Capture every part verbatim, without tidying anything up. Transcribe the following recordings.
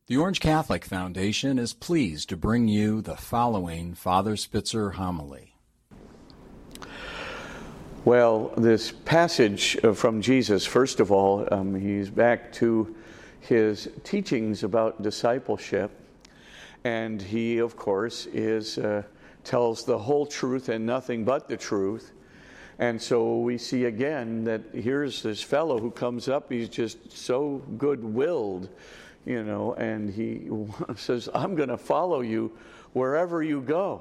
The Orange Catholic Foundation is pleased to bring you the following Father Spitzer homily. Well, this passage from Jesus, first of all, um, he's back to his teachings about discipleship, and he, of course, is uh, tells the whole truth and nothing but the truth. And so we see again that here's this fellow who comes up, he's just so good-willed, you know, and he says, I'm going to follow you wherever you go.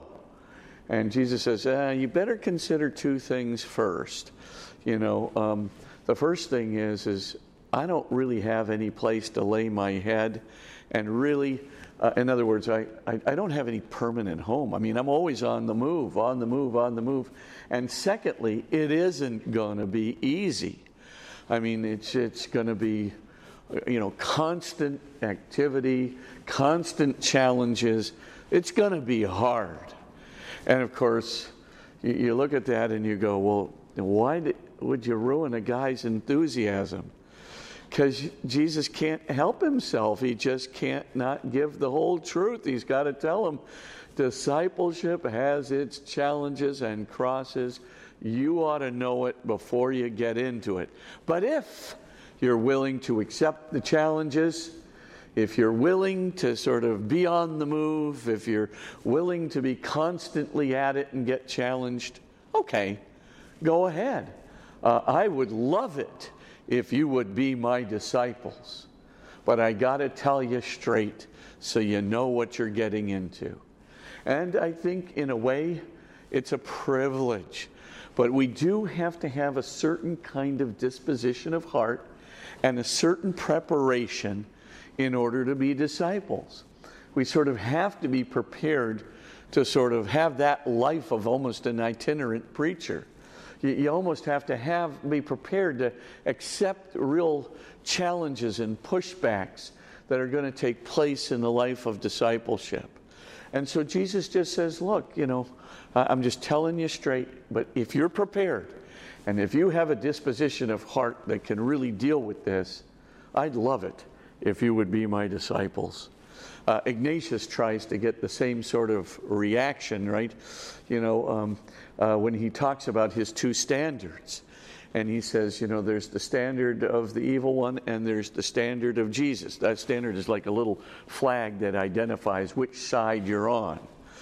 And Jesus says, eh, you better consider two things first. You know, um, the first thing is, is I don't really have any place to lay my head. And really, uh, in other words, I, I, I don't have any permanent home. I mean, I'm always on the move, on the move, on the move. And secondly, it isn't going to be easy. I mean, it's it's going to be, you know, constant activity, constant challenges. It's going to be hard. And of course, you, you look at that and you go, well, why did, would you ruin a guy's enthusiasm? Because Jesus can't help himself. He just can't not give the whole truth. He's got to tell them, discipleship has its challenges and crosses. You ought to know it before you get into it. But if you're willing to accept the challenges, if you're willing to sort of be on the move, if you're willing to be constantly at it and get challenged, okay, go ahead. Uh, I would love it if you would be my disciples. But I got to tell you straight so you know what you're getting into. And I think in a way, it's a privilege. But we do have to have a certain kind of disposition of heart and a certain preparation in order to be disciples. We sort of have to be prepared to sort of have that life of almost an itinerant preacher. You, you almost have to have be prepared to accept real challenges and pushbacks that are going to take place in the life of discipleship. And so Jesus just says, look, you know, I'm just telling you straight, but if you're prepared, and if you have a disposition of heart that can really deal with this, I'd love it if you would be my disciples. Uh, Ignatius tries to get the same sort of reaction, right? You know, um, uh, when he talks about his two standards. And he says, you know, there's the standard of the evil one and there's the standard of Jesus. That standard is like a little flag that identifies which side you're on.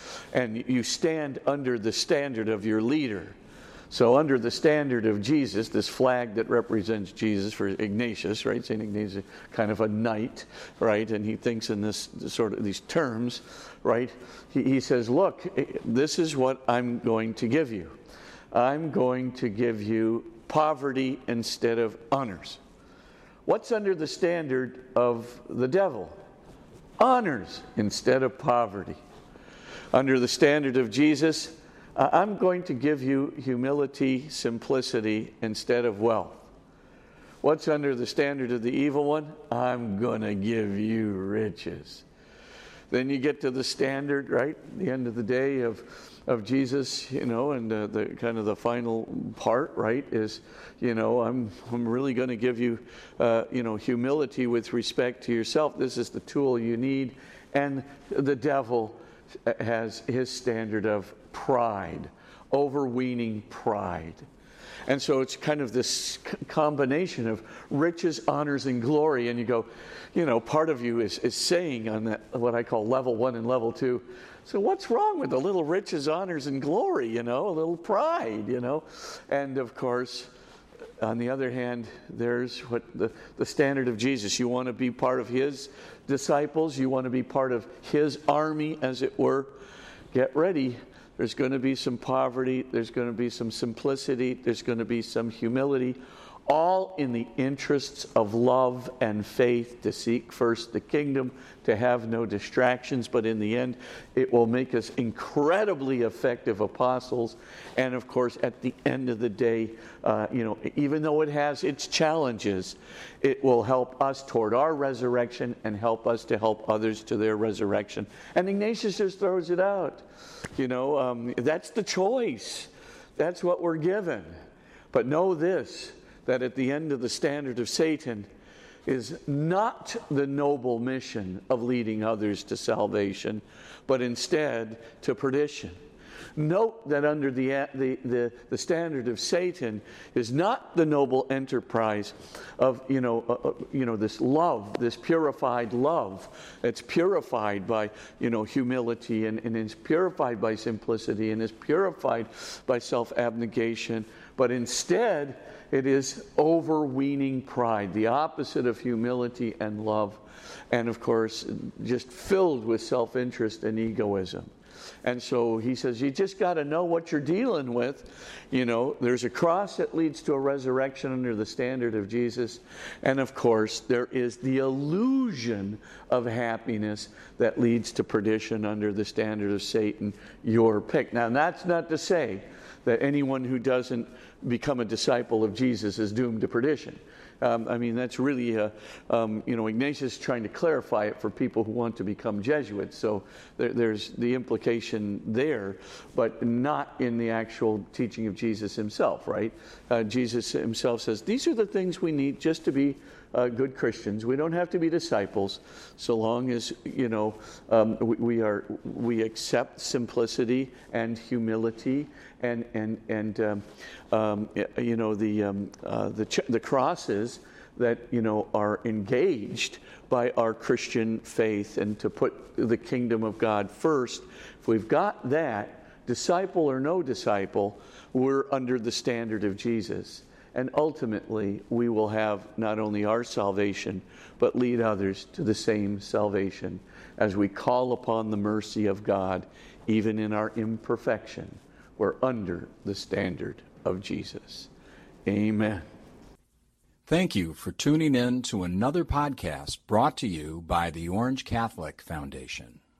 And you stand under the standard of your leader. So under the standard of Jesus, this flag that represents Jesus for Ignatius, right? Saint Ignatius is kind of a knight, right? And he thinks in this sort of these terms, right? He, he says, look, this is what I'm going to give you. I'm going to give you poverty instead of honors. What's under the standard of the devil? Honors instead of poverty. Under the standard of Jesus, Uh, I'm going to give you humility, simplicity, instead of wealth. What's under the standard of the evil one? I'm going to give you riches. Then you get to the standard, right? The end of the day of of Jesus, you know, and uh, the kind of the final part, right, is, you know, I'm I'm really going to give you, uh, you know, humility with respect to yourself. This is the tool you need, and the devil has his standard of pride, overweening pride. And so it's kind of this combination of riches, honors, and glory. And you go, you know, part of you is, is saying on that, what I call level one and level two, so what's wrong with a little riches, honors, and glory, you know, a little pride, you know? And of course, on the other hand, there's what the, the standard of Jesus. You want to be part of his disciples. You want to be part of his army, as it were. Get ready. There's going to be some poverty. There's going to be some simplicity. There's going to be some humility. All in the interests of love and faith, to seek first the kingdom, to have no distractions, but in the end, it will make us incredibly effective apostles. And of course, at the end of the day, uh, you know, even though it has its challenges, it will help us toward our resurrection and help us to help others to their resurrection. And Ignatius just throws it out. You know, um, that's the choice. That's what we're given. But know this, that at the end of the standard of Satan, is not the noble mission of leading others to salvation, but instead to perdition. Note that under the, the, the, the standard of Satan is not the noble enterprise of, you know, uh, you know, this love, this purified love. It's purified by, you know, humility, and, and is purified by simplicity, and is purified by self-abnegation. But instead, it is overweening pride, the opposite of humility and love. And of course, just filled with self-interest and egoism. And so he says, you just got to know what you're dealing with. You know, there's a cross that leads to a resurrection under the standard of Jesus. And of course, there is the illusion of happiness that leads to perdition under the standard of Satan, your pick. Now, that's not to say that anyone who doesn't become a disciple of Jesus is doomed to perdition. Um, I mean, that's really, uh, um, you know, Ignatius is trying to clarify it for people who want to become Jesuits. So there, there's the implication there, but not in the actual teaching of Jesus himself, right? Uh, Jesus himself says, these are the things we need just to be uh, good Christians. We don't have to be disciples, so long as, you know, um, we, we are we accept simplicity and humility, and and and um, um, you know the um, uh, the ch- the crosses that, you know, are engaged by our Christian faith, and to put the kingdom of God first. If we've got that, disciple or no disciple, we're under the standard of Jesus. And ultimately, we will have not only our salvation, but lead others to the same salvation as we call upon the mercy of God, even in our imperfection. We're under the standard of Jesus. Amen. Thank you for tuning in to another podcast brought to you by the Orange Catholic Foundation.